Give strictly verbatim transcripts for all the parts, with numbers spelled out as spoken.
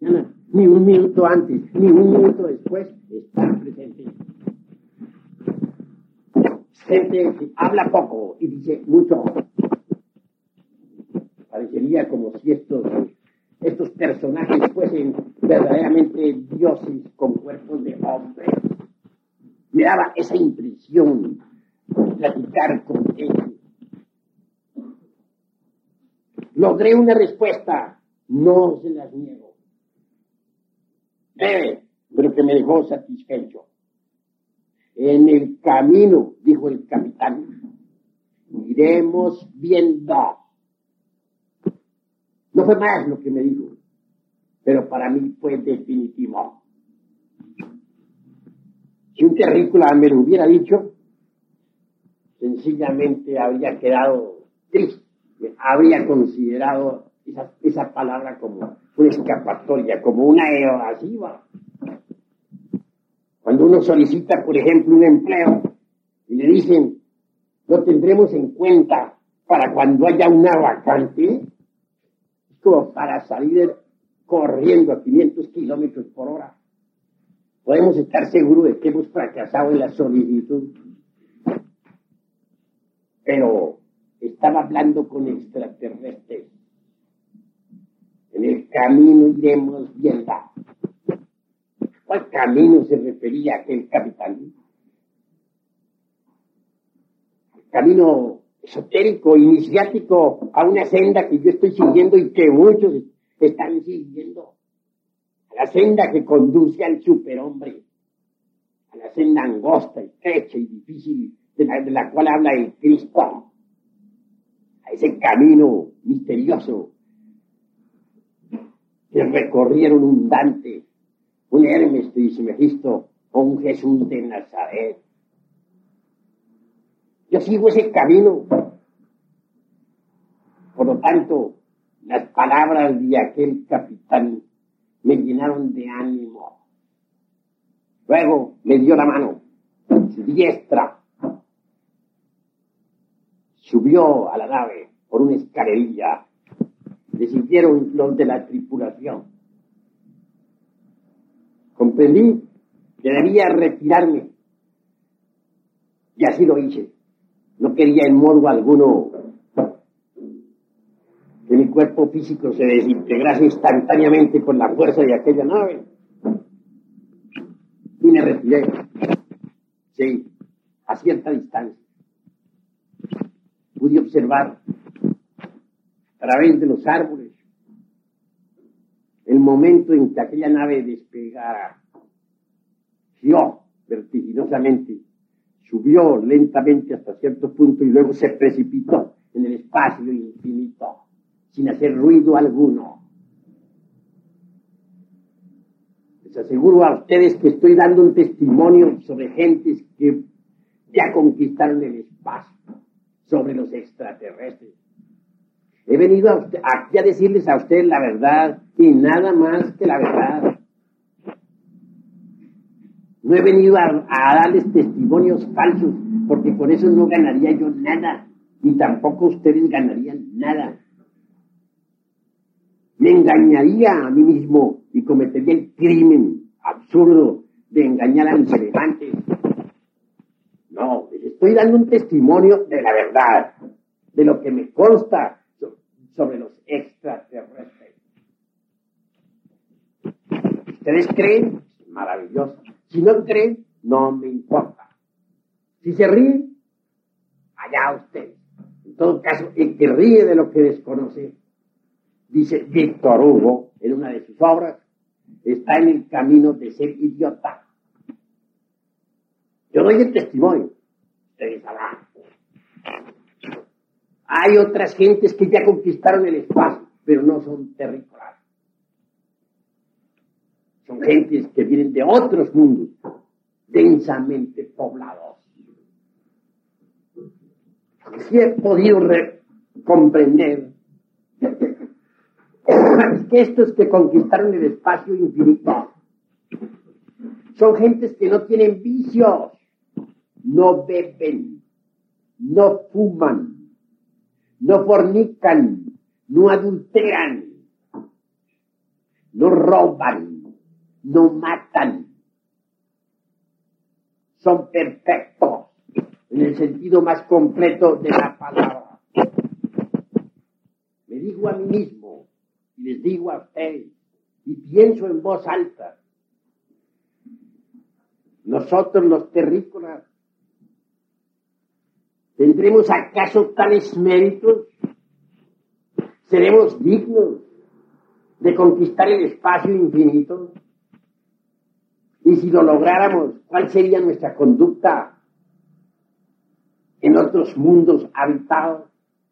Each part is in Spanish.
ni un minuto antes, ni un minuto después, están presentes. Gente que habla poco y dice mucho. Parecería como si estos, estos personajes fuesen verdaderamente dioses con cuerpos de hombre. Me daba esa impresión de platicar con ellos. Logré una respuesta, no se las niego. Breve, pero que me dejó satisfecho. En el camino, dijo el capitán, iremos viendo. No fue más lo que me dijo, pero para mí fue definitivo. Si un terrícola me lo hubiera dicho, sencillamente habría quedado triste, habría considerado esa, esa palabra como una escapatoria, como una evasiva. Cuando uno solicita, por ejemplo, un empleo y le dicen, lo tendremos en cuenta para cuando haya una vacante, es como para salir corriendo a quinientos kilómetros por hora. Podemos estar seguros de que hemos fracasado en la solicitud. Pero estaba hablando con extraterrestres. En el camino iremos viendo. ¿Cuál camino se refería aquel capitán? El camino esotérico, iniciático, a una senda que yo estoy siguiendo y que muchos están siguiendo. A la senda que conduce al superhombre. A la senda angosta, estrecha y difícil de la, de la cual habla el Cristo. A ese camino misterioso que recorrieron un Dante, un Hermes Trismegisto o un Jesús de Nazaret. Yo sigo ese camino. Por lo tanto, las palabras de aquel capitán me llenaron de ánimo. Luego me dio la mano, su diestra. Subió a la nave por una escalerilla. Le siguieron los de la tripulación. Comprendí que debía retirarme. Y así lo hice. No quería en modo alguno que mi cuerpo físico se desintegrase instantáneamente con la fuerza de aquella nave. Y me retiré. Sí, a cierta distancia. Pude observar a través de los árboles el momento en que aquella nave despegara. Giró vertiginosamente, subió lentamente hasta cierto punto y luego se precipitó en el espacio infinito, sin hacer ruido alguno. Les aseguro a ustedes que estoy dando un testimonio sobre gentes que ya conquistaron el espacio, sobre los extraterrestres. He venido a usted, aquí a decirles a ustedes la verdad y nada más que la verdad. No he venido a, a darles testimonios falsos, porque con eso no ganaría yo nada, ni tampoco ustedes ganarían nada. Me engañaría a mí mismo y cometería el crimen absurdo de engañar a mis semejantes. No, les estoy dando un testimonio de la verdad, de lo que me consta sobre los extraterrestres. ¿Ustedes creen? Maravilloso. Si no creen, no me importa. Si se ríen, allá ustedes. En todo caso, el que ríe de lo que desconoce, dice Víctor Hugo en una de sus obras, está en el camino de ser idiota. Yo doy el testimonio. Ustedes sabrán. Hay otras gentes que ya conquistaron el espacio, pero no son terrícolas. Son gentes que vienen de otros mundos, densamente poblados. Sí he podido re- comprender que estos que conquistaron el espacio infinito son gentes que no tienen vicios, no beben, no fuman, no fornican, no adulteran. no roban, no matan, son perfectos en el sentido más completo de la palabra. Me digo a mí mismo y les digo a ustedes y pienso en voz alta, nosotros los terrícolas, ¿tendremos acaso tales méritos? ¿Seremos dignos de conquistar el espacio infinito? Y si lo lográramos, ¿cuál sería nuestra conducta en otros mundos habitados?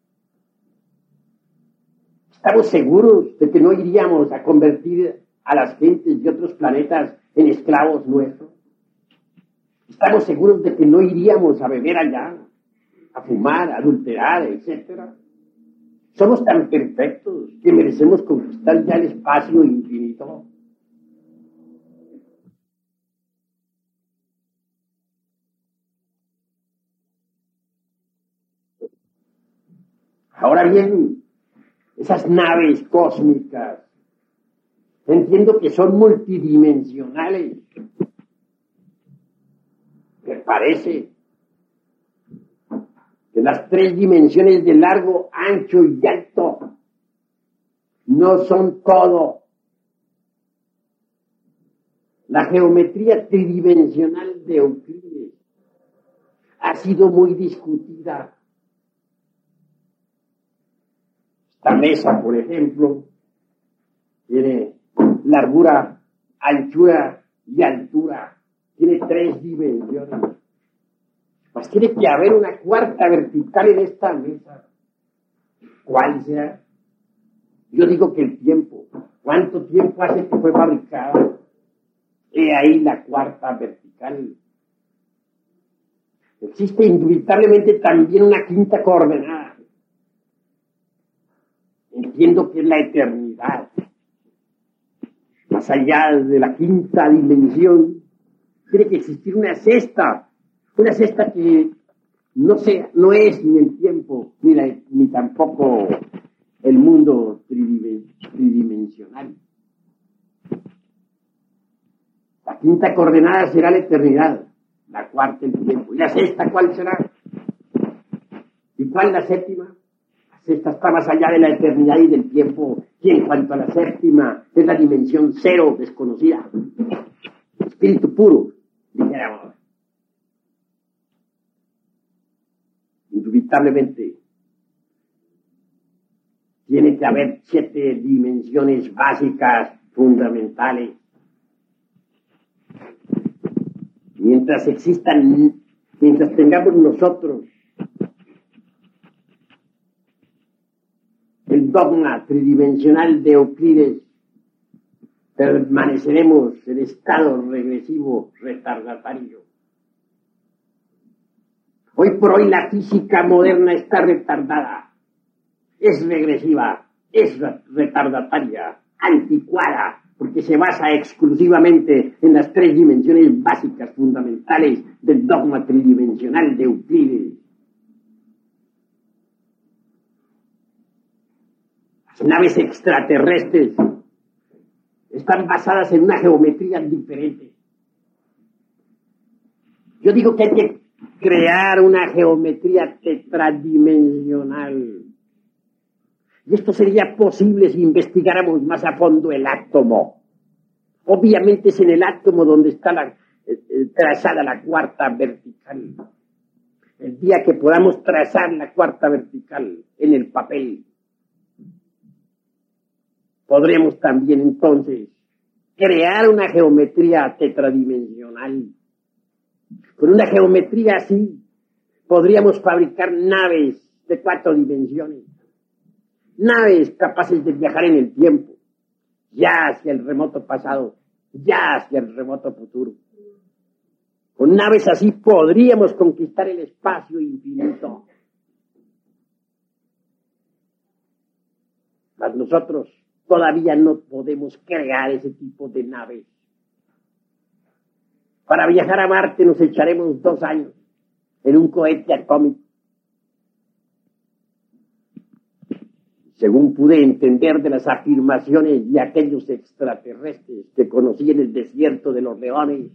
¿Estamos seguros de que no iríamos a convertir a las gentes de otros planetas en esclavos nuestros? ¿Estamos seguros de que no iríamos a beber allá, a fumar, a adulterar, etcétera? ¿Somos tan perfectos que merecemos conquistar ya el espacio infinito? Ahora bien, esas naves cósmicas, entiendo que son multidimensionales. Me parece que las tres dimensiones de largo, ancho y alto no son todo. La geometría tridimensional de Euclides ha sido muy discutida. Esta mesa, por ejemplo, tiene largura, anchura y altura. Tiene tres dimensiones. Pues tiene que haber una cuarta vertical en esta mesa. ¿Cuál será? Yo digo que el tiempo. ¿Cuánto tiempo hace que fue fabricada? He ahí la cuarta vertical. Existe indubitablemente también una quinta coordenada. Entiendo que es la eternidad. Más allá de la quinta dimensión, tiene que existir una sexta. Una sexta que no sea, no es ni el tiempo, ni, la, ni tampoco el mundo tridimensional. La quinta coordenada será la eternidad, la cuarta el tiempo. ¿Y la sexta cuál será? ¿Y cuál la séptima? La sexta está más allá de la eternidad y del tiempo, y en cuanto a la séptima, es la dimensión cero desconocida. Espíritu puro, dijéramos. Indubitablemente tiene que haber siete dimensiones básicas, fundamentales. Mientras existan, mientras tengamos nosotros el dogma tridimensional de Euclides, permaneceremos en estado regresivo retardatario. Hoy por hoy la física moderna está retardada, es regresiva, es retardataria, anticuada, porque se basa exclusivamente en las tres dimensiones básicas fundamentales del dogma tridimensional de Euclides. Las naves extraterrestres están basadas en una geometría diferente. Yo digo que hay que crear una geometría tetradimensional. Y esto sería posible si investigáramos más a fondo el átomo. Obviamente es en el átomo donde está la, eh, trazada la cuarta vertical. El día que podamos trazar la cuarta vertical en el papel, podremos también entonces crear una geometría tetradimensional. Con una geometría así, podríamos fabricar naves de cuatro dimensiones. Naves capaces de viajar en el tiempo, ya hacia el remoto pasado, ya hacia el remoto futuro. Con naves así podríamos conquistar el espacio infinito. Mas nosotros todavía no podemos crear ese tipo de naves. Para viajar a Marte nos echaremos dos años en un cohete atómico. según pude entender de las afirmaciones de aquellos extraterrestres que conocí en el desierto de los leones,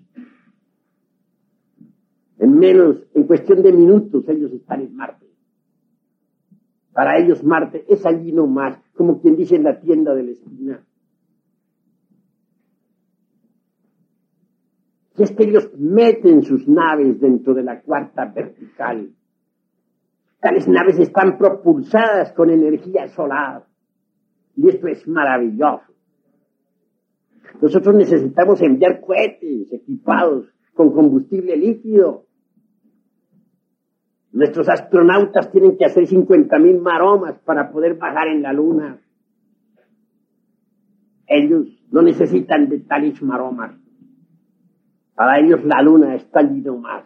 en menos, en cuestión de minutos, ellos están en Marte. Para ellos Marte es allí nomás, como quien dice en la tienda de la esquina. Y es que ellos meten sus naves dentro de la cuarta vertical. Tales naves están propulsadas con energía solar. Y esto es maravilloso. Nosotros necesitamos enviar cohetes equipados con combustible líquido. Nuestros astronautas tienen que hacer cincuenta mil maromas para poder bajar en la luna. Ellos no necesitan de tales maromas. Para ellos la luna está allí nomás.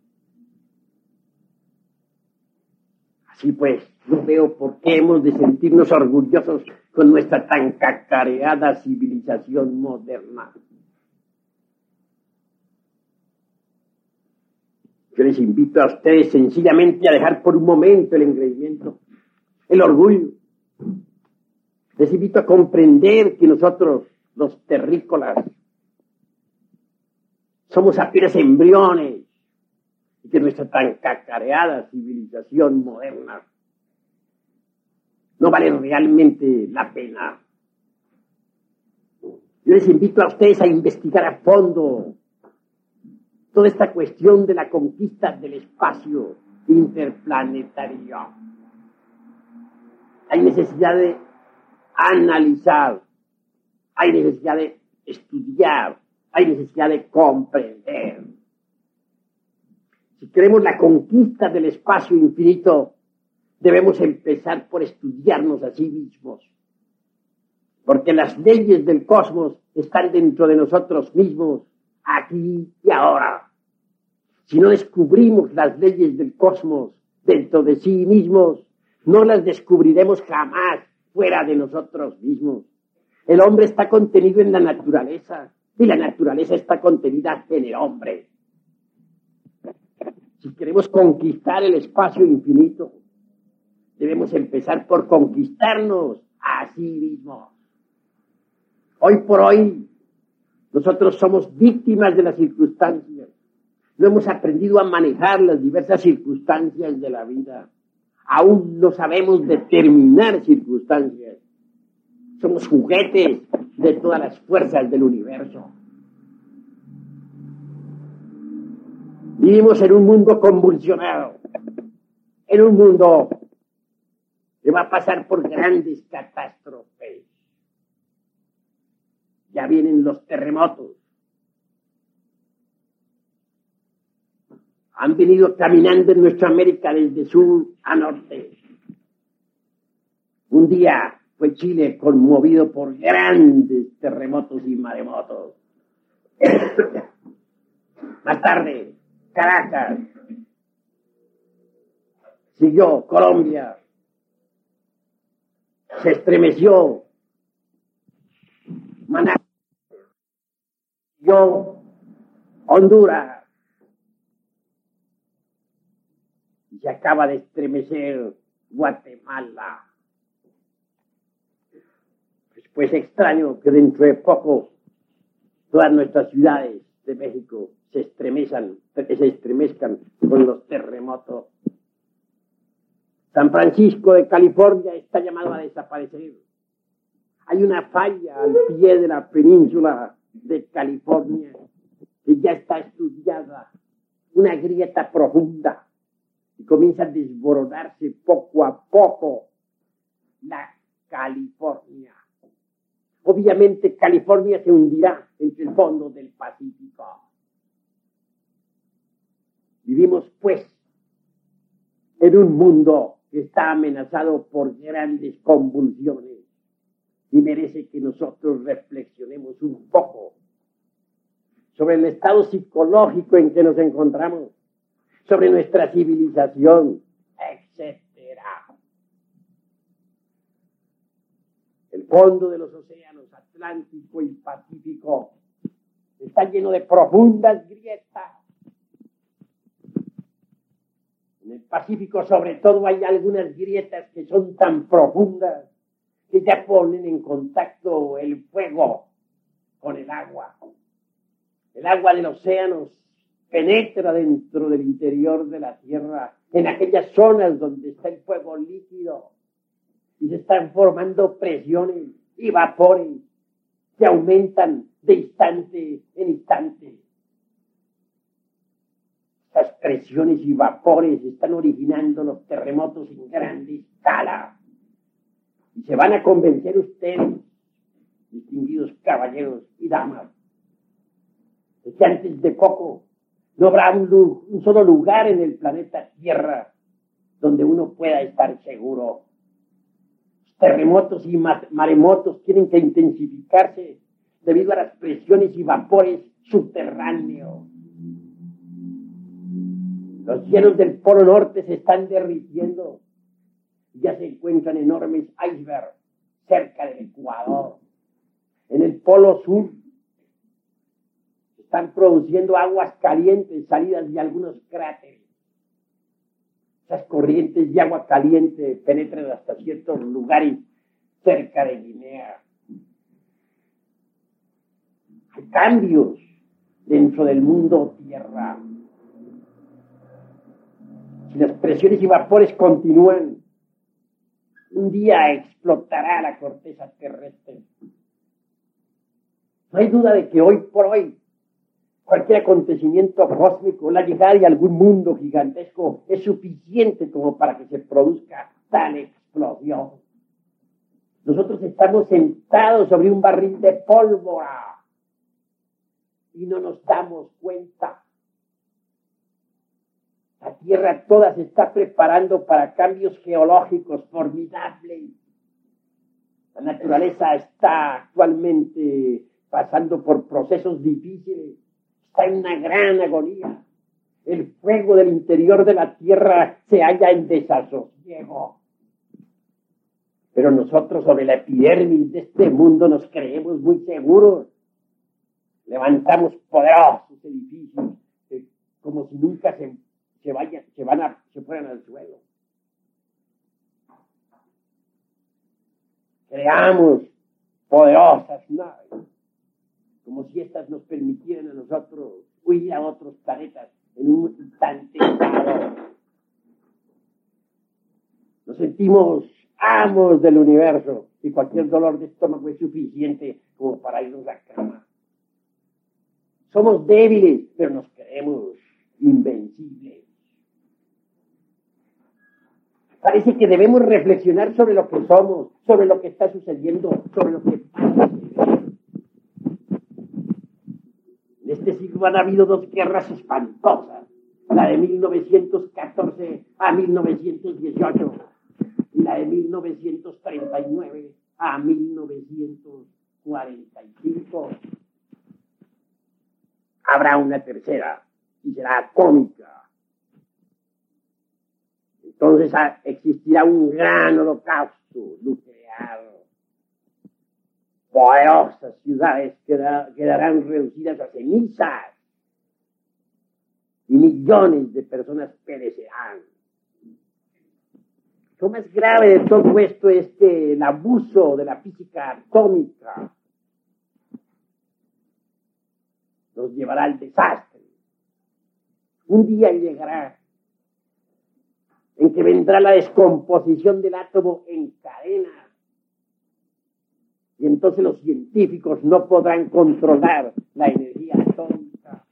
Así pues, no veo por qué hemos de sentirnos orgullosos con nuestra tan cacareada civilización moderna. Yo les invito a ustedes sencillamente a dejar por un momento el engreimiento, el orgullo. Les invito a comprender que nosotros, los terrícolas, somos apenas embriones y que nuestra tan cacareada civilización moderna no vale realmente la pena. Yo les invito a ustedes a investigar a fondo toda esta cuestión de la conquista del espacio interplanetario. Hay necesidad de analizar, hay necesidad de estudiar, hay necesidad de comprender. Si queremos la conquista del espacio infinito, debemos empezar por estudiarnos a sí mismos. Porque las leyes del cosmos están dentro de nosotros mismos, aquí y ahora. Si no descubrimos las leyes del cosmos dentro de sí mismos, no las descubriremos jamás fuera de nosotros mismos. El hombre está contenido en la naturaleza. Y la naturaleza está contenida en el hombre. Si queremos conquistar el espacio infinito, debemos empezar por conquistarnos a sí mismos. Hoy por hoy, nosotros somos víctimas de las circunstancias. No hemos aprendido a manejar las diversas circunstancias de la vida. Aún no sabemos determinar circunstancias. Somos juguetes de todas las fuerzas del universo. Vivimos en un mundo convulsionado, en un mundo que va a pasar por grandes catástrofes. Ya vienen los terremotos. Han venido caminando en nuestra América desde sur a norte. Un día fue Chile conmovido por grandes terremotos y maremotos. Más tarde, Caracas. Siguió Colombia. Se estremeció Managua. Siguió Honduras. Y se acaba de estremecer Guatemala. Pues extraño que dentro de poco todas nuestras ciudades de México se estremezcan, se estremezcan con los terremotos. San Francisco de California está llamado a desaparecer. Hay una falla al pie de la península de California que ya está estudiada, una grieta profunda, y comienza a desboronarse poco a poco la California. Obviamente California se hundirá entre el fondo del Pacífico. Vivimos, pues, en un mundo que está amenazado por grandes convulsiones y merece que nosotros reflexionemos un poco sobre el estado psicológico en que nos encontramos, sobre nuestra civilización, etcétera. El fondo de los océanos Atlántico y Pacífico está lleno de profundas grietas. En el Pacífico, sobre todo, hay algunas grietas que son tan profundas que ya ponen en contacto el fuego con el agua. El agua del océano penetra dentro del interior de la Tierra, en aquellas zonas donde está el fuego líquido, y se están formando presiones y vapores que aumentan de instante en instante. Estas presiones y vapores están originando los terremotos en grande escala. Y se van a convencer ustedes, distinguidos caballeros y damas, de que antes de poco no habrá un, un solo lugar en el planeta Tierra donde uno pueda estar seguro. Los terremotos y maremotos tienen que intensificarse debido a las presiones y vapores subterráneos. Los hielos del Polo Norte se están derritiendo. Ya se encuentran enormes icebergs cerca del Ecuador. En el Polo Sur se están produciendo aguas calientes salidas de algunos cráteres. Esas corrientes de agua caliente penetran hasta ciertos lugares cerca de Guinea. Hay cambios dentro del mundo Tierra. Si las presiones y vapores continúan, un día explotará la corteza terrestre. No hay duda de que hoy por hoy, cualquier acontecimiento cósmico, la llegada de algún mundo gigantesco, es suficiente como para que se produzca tal explosión. Nosotros estamos sentados sobre un barril de pólvora y no nos damos cuenta. La Tierra toda se está preparando para cambios geológicos formidables. La naturaleza está actualmente pasando por procesos difíciles. Está en una gran agonía. El fuego del interior de la Tierra se halla en desasosiego. Pero nosotros sobre la epidermis de este mundo nos creemos muy seguros. Levantamos poderosos edificios eh, como si nunca se Se, vayan, se, van a, se fueran al suelo. Creamos poderosas naves, como si estas nos permitieran a nosotros huir a otros planetas en un instante dado. Nos sentimos amos del universo y cualquier dolor de estómago es suficiente como para irnos a cama. Somos débiles, pero nos creemos invencibles. Parece que debemos reflexionar sobre lo que somos, sobre lo que está sucediendo, sobre lo que pasa. En este siglo han habido dos guerras espantosas, la de mil novecientos catorce a mil novecientos dieciocho y la de mil novecientos treinta y nueve a mil novecientos cuarenta y cinco. Habrá una tercera y será atómica. Entonces existirá un gran holocausto nuclear. Poderosas ciudades quedarán reducidas a cenizas y millones de personas perecerán. Lo más grave de todo esto es que el abuso de la física atómica nos llevará al desastre. Un día llegará en que vendrá la descomposición del átomo en cadena. Y entonces los científicos no podrán controlar la energía atómica.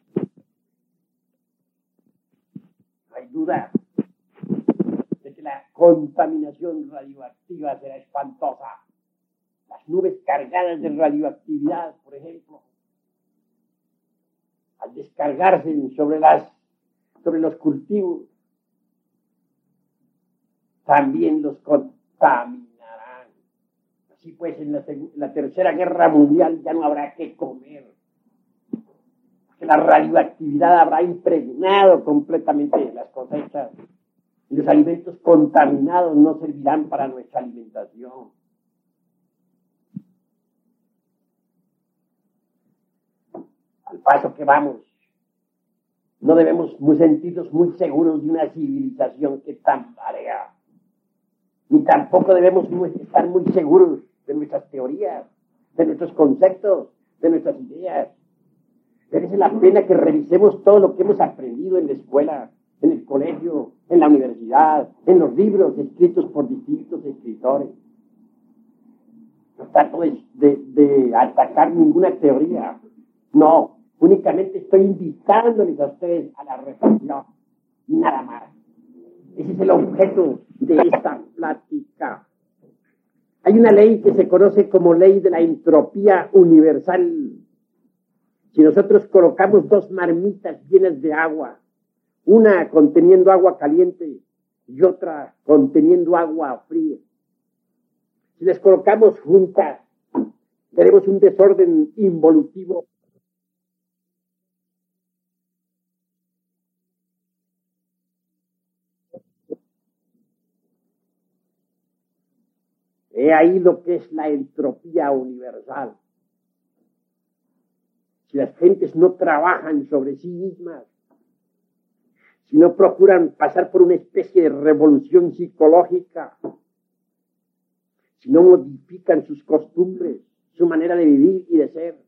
No hay duda de que la contaminación radioactiva será espantosa. Las nubes cargadas de radioactividad, por ejemplo, al descargarse sobre, las, sobre los cultivos, también los contaminarán. Así pues, en la, en la Tercera Guerra Mundial ya no habrá que comer. Porque la radioactividad habrá impregnado completamente las cosechas. Y los alimentos contaminados no servirán para nuestra alimentación. Al paso que vamos, no debemos muy sentirnos muy seguros de una civilización que tambarea. Ni tampoco debemos estar muy seguros de nuestras teorías, de nuestros conceptos, de nuestras ideas. Merece la pena que revisemos todo lo que hemos aprendido en la escuela, en el colegio, en la universidad, en los libros escritos por distintos escritores. No trato de, de, de atacar ninguna teoría. No, únicamente estoy invitándoles a ustedes a la reflexión y nada más. Ese es el objeto de esta plática. Hay una ley que se conoce como ley de la entropía universal. Si nosotros colocamos dos marmitas llenas de agua, una conteniendo agua caliente y otra conteniendo agua fría, si las colocamos juntas, tenemos un desorden involutivo. He ahí lo que es la entropía universal. Si las gentes no trabajan sobre sí mismas, si no procuran pasar por una especie de revolución psicológica, si no modifican sus costumbres, su manera de vivir y de ser,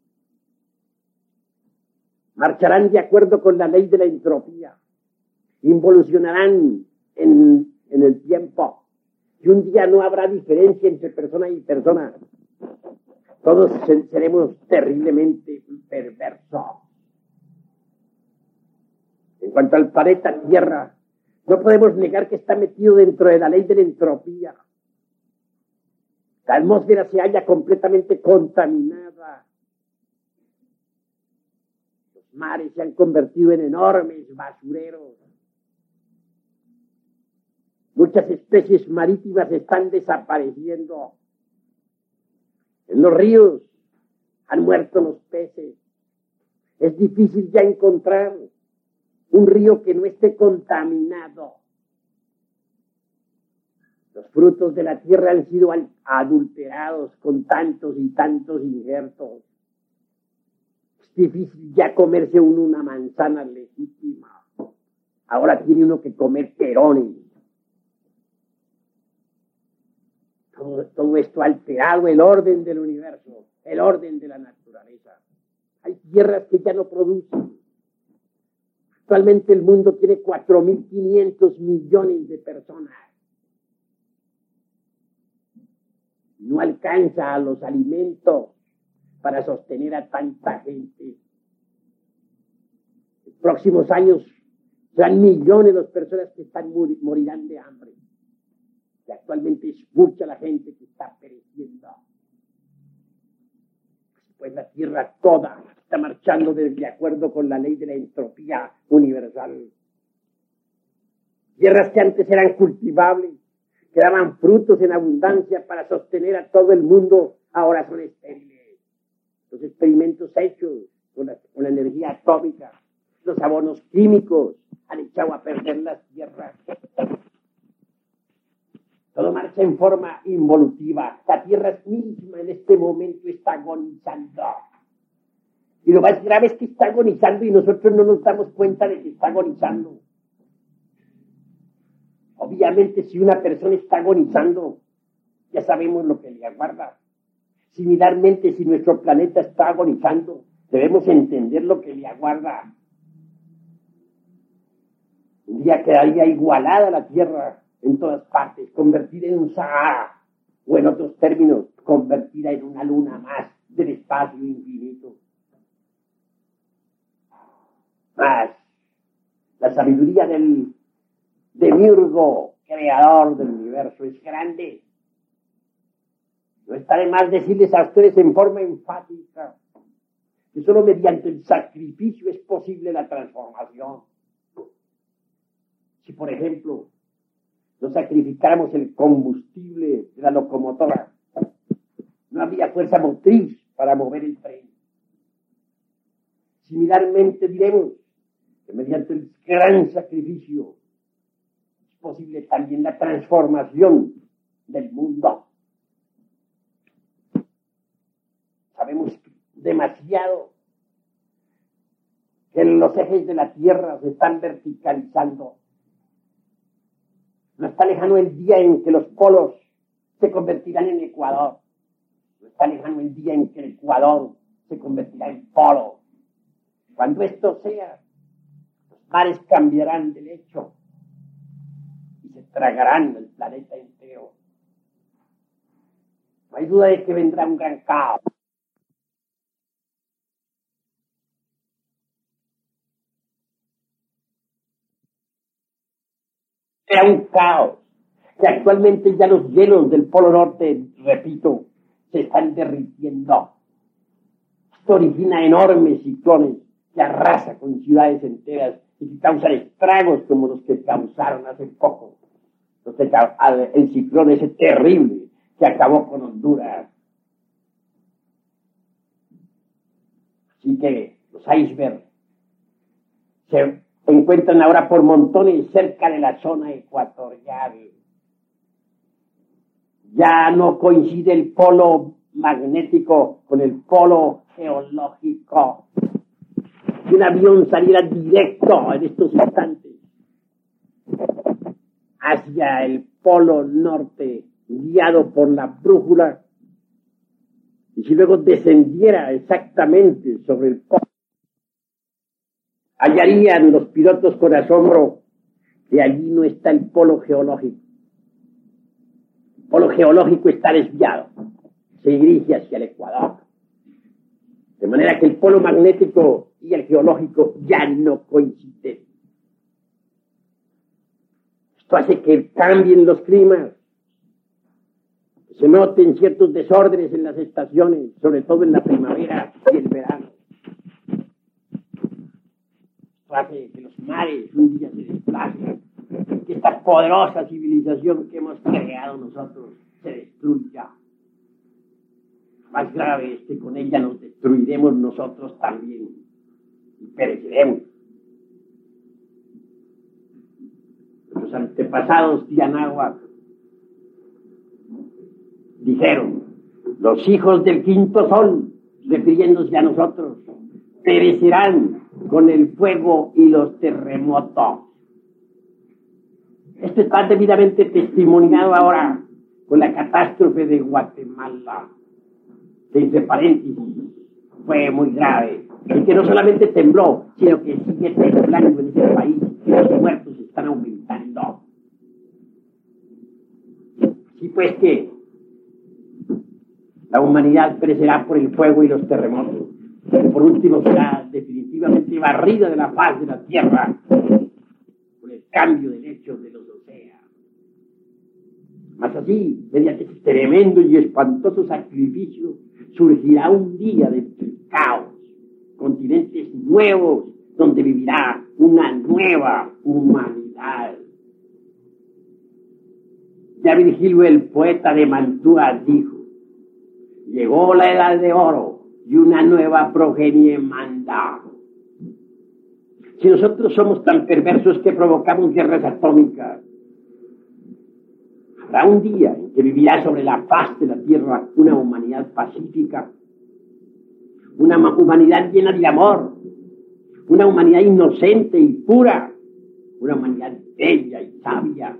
marcharán de acuerdo con la ley de la entropía, involucionarán en, en el tiempo, y un día no habrá diferencia entre persona y persona. Todos seremos terriblemente perversos. En cuanto al planeta Tierra, no podemos negar que está metido dentro de la ley de la entropía. La atmósfera se halla completamente contaminada. Los mares se han convertido en enormes basureros. Muchas especies marítimas están desapareciendo. En los ríos han muerto los peces. Es difícil ya encontrar un río que no esté contaminado. Los frutos de la tierra han sido adulterados con tantos y tantos injertos. Es difícil ya comerse uno una manzana legítima. Ahora tiene uno que comer perones. Todo, todo esto ha alterado el orden del universo, el orden de la naturaleza. Hay tierras que ya no producen. Actualmente el mundo tiene cuatro mil quinientos millones de personas. No alcanza a los alimentos para sostener a tanta gente. En próximos años serán millones las personas que están mur- morirán de hambre. Y actualmente es mucha la gente que está pereciendo. Pues la tierra toda está marchando de, de acuerdo con la ley de la entropía universal. Tierras que antes eran cultivables, que daban frutos en abundancia para sostener a todo el mundo, ahora son estériles. Los experimentos hechos con la, con la energía atómica, los abonos químicos han echado a perder las tierras. Todo marcha en forma involutiva. La tierra misma en este momento está agonizando. Y lo más grave es que está agonizando y nosotros no nos damos cuenta de que está agonizando. Obviamente, si una persona está agonizando, ya sabemos lo que le aguarda. Similarmente, si nuestro planeta está agonizando, debemos entender lo que le aguarda. Un día quedaría igualada la tierra en todas partes, convertida en un Sahara, o en otros términos, convertida en una luna más del espacio infinito. Mas la sabiduría del demiurgo, creador del universo, es grande. No está de más decirles a ustedes en forma enfática que solo mediante el sacrificio es posible la transformación. Si, por ejemplo, no sacrificáramos el combustible de la locomotora, no habría fuerza motriz para mover el tren. Similarmente diremos que mediante el gran sacrificio es posible también la transformación del mundo. Sabemos demasiado que los ejes de la Tierra se están verticalizando. No está lejano el día en que los polos se convertirán en Ecuador. está lejano el día en que el Ecuador se convertirá en polo. Cuando esto sea, los mares cambiarán de lecho y se tragarán el planeta entero. No hay duda de que vendrá un gran caos. Será un caos, que actualmente ya los hielos del Polo Norte, repito, se están derritiendo. Esto origina enormes ciclones que arrasan con ciudades enteras y que causan estragos como los que causaron hace poco. Los que, el ciclón ese terrible que acabó con Honduras. Así que los icebergs se encuentran ahora por montones cerca de la zona ecuatorial. Ya no coincide el polo magnético con el polo geológico. Si un avión saliera directo en estos instantes hacia el polo norte, guiado por la brújula, y si luego descendiera exactamente sobre el polo, hallarían los pilotos con asombro que allí no está el polo geológico. El polo geológico está desviado, se dirige hacia el Ecuador. De manera que el polo magnético y el geológico ya no coinciden. Esto hace que cambien los climas, que se noten ciertos desórdenes en las estaciones, sobre todo en la primavera y el verano. Hace que los mares un día se desplacen, que esta poderosa civilización que hemos creado nosotros se destruya. Más grave es que con ella nos destruiremos nosotros también y pereceremos. Los antepasados de Anáhuac dijeron: los hijos del quinto sol, refiriéndose a nosotros, perecerán con el fuego y los terremotos. Esto está debidamente testimoniado ahora con la catástrofe de Guatemala, que entre paréntesis fue muy grave, y que no solamente tembló, sino que sigue temblando en ese país, y los muertos están aumentando. Así pues que la humanidad perecerá por el fuego y los terremotos. Pero por último será definitivamente barrida de la faz de la tierra por el cambio de lechos de los océanos. Mas así, mediante este tremendo y espantoso sacrificio, surgirá un día de caos, continentes nuevos, donde vivirá una nueva humanidad. Ya Virgilio, el poeta de Mantua, dijo: llegó la edad de oro y una nueva progenie manda. Si nosotros somos tan perversos que provocamos guerras atómicas, habrá un día en que vivirá sobre la faz de la tierra una humanidad pacífica, una humanidad llena de amor, una humanidad inocente y pura, una humanidad bella y sabia.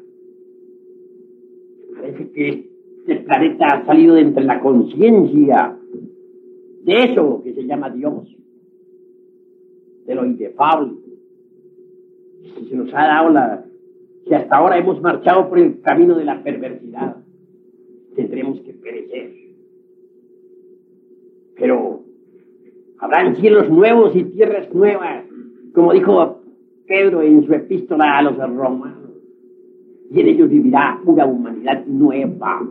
Parece que este planeta ha salido de entre la conciencia de eso que se llama Dios, de lo inefable. Si se nos ha dado la, si hasta ahora hemos marchado por el camino de la perversidad, tendremos que perecer. Pero habrán cielos nuevos y tierras nuevas, como dijo Pedro en su epístola a los romanos, y en ellos vivirá una humanidad nueva.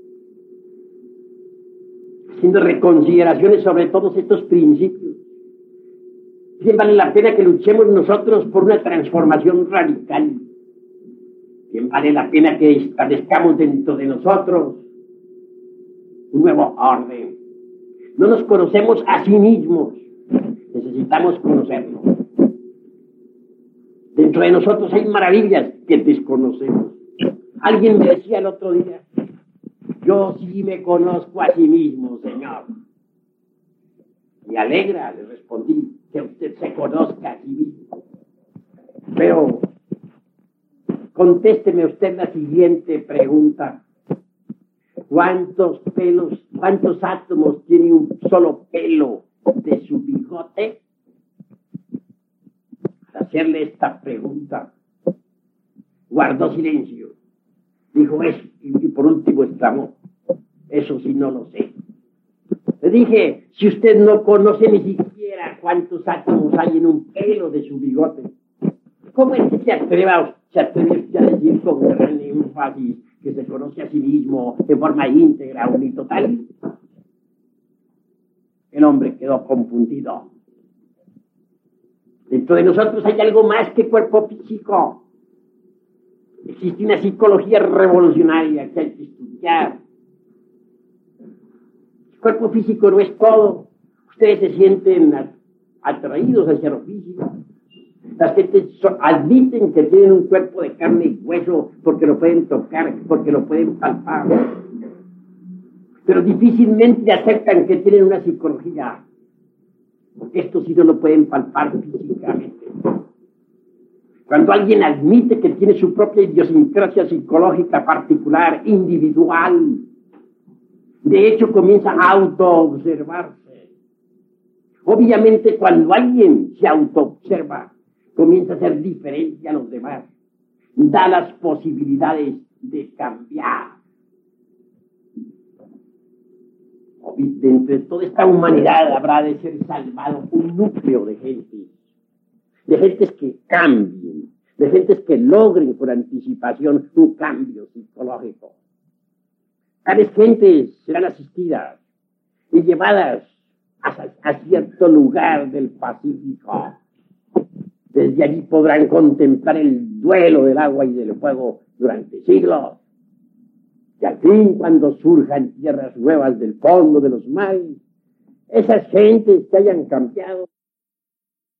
Haciendo reconsideraciones sobre todos estos principios, bien vale la pena que luchemos nosotros por una transformación radical. Bien vale la pena que establezcamos dentro de nosotros un nuevo orden. No nos conocemos a sí mismos, necesitamos conocernos. Dentro de nosotros hay maravillas que desconocemos. Alguien me decía el otro día: yo sí me conozco a sí mismo, señor. Me alegra, le respondí, que usted se conozca a sí mismo. Pero contésteme usted la siguiente pregunta: ¿cuántos pelos cuántos átomos tiene un solo pelo de su bigote? Al hacerle esta pregunta, guardó silencio. Dijo eso, y por último exclamó, eso sí no lo sé. Le dije, si usted no conoce ni siquiera cuántos átomos hay en un pelo de su bigote, ¿cómo es que se atreva, se atreve a decir con gran énfasis que se conoce a sí mismo en forma íntegra, unitotal? El hombre quedó confundido. Dentro de nosotros hay algo más que cuerpo físico. Existe una psicología revolucionaria que hay que estudiar. El cuerpo físico no es todo. Ustedes se sienten atraídos hacia lo físico. Las gentes admiten que tienen un cuerpo de carne y hueso porque lo pueden tocar, porque lo pueden palpar. Pero difícilmente aceptan que tienen una psicología, porque esto sí no lo pueden palpar físicamente. Cuando alguien admite que tiene su propia idiosincrasia psicológica particular, individual, de hecho comienza a autoobservarse. Obviamente cuando alguien se autoobserva, comienza a ser diferente a los demás, da las posibilidades de cambiar. Dentro de toda esta humanidad habrá de ser salvado un núcleo de gente, de gentes que cambien, de gentes que logren por anticipación un cambio psicológico. Tales gentes serán asistidas y llevadas a, a cierto lugar del Pacífico. Desde allí podrán contemplar el duelo del agua y del fuego durante siglos. Y al fin, cuando surjan tierras nuevas del fondo de los mares, esas gentes que hayan cambiado